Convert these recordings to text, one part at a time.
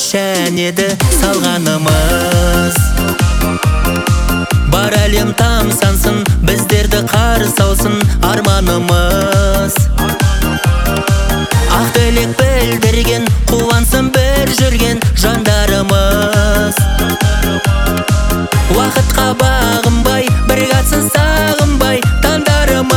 нишан еді салғанымыз. Бар әлем тамсансын, біздерді қарсы алсын арманымыз. Ақ тілек білдірген, қуансын бір жүрген жандарымыз. Уақытқа бағынбай, бір қатсын сағынбай таңдарымыз.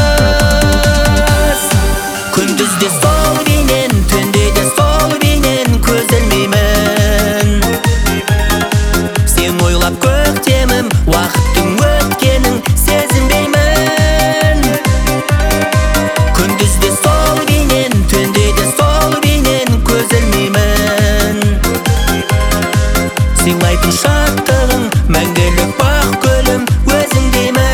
Күндізде сол бейнен, түнде де сол бейнен көз ілмеймін. Сен ойлап көктемім, уақыттың өткенін сезінбеймін. Күндізде сол бейнен, түнде де сол бейнен көз ілмеймін. Сыйлайтын шаттығың, мәңгілік бақ гүлім өзіңдеймін.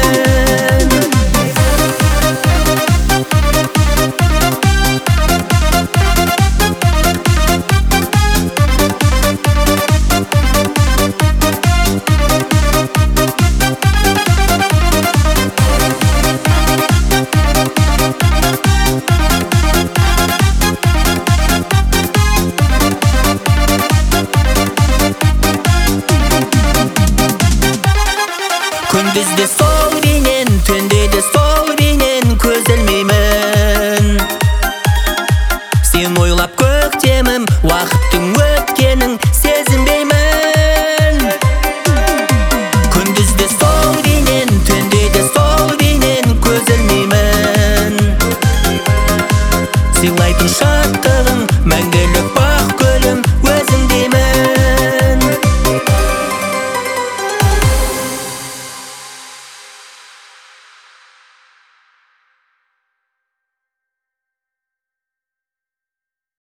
Күндізде сол бейнен, түнде де сол бейнен көз ілмеймін. Сен ойлап көктемім, уақыттың өткенін сезінбеймін. Күндізде сол бейнен, түнде де сол бейнен көз ілмеймін. Сыйлайтын шаттығың, мәңгілік бақ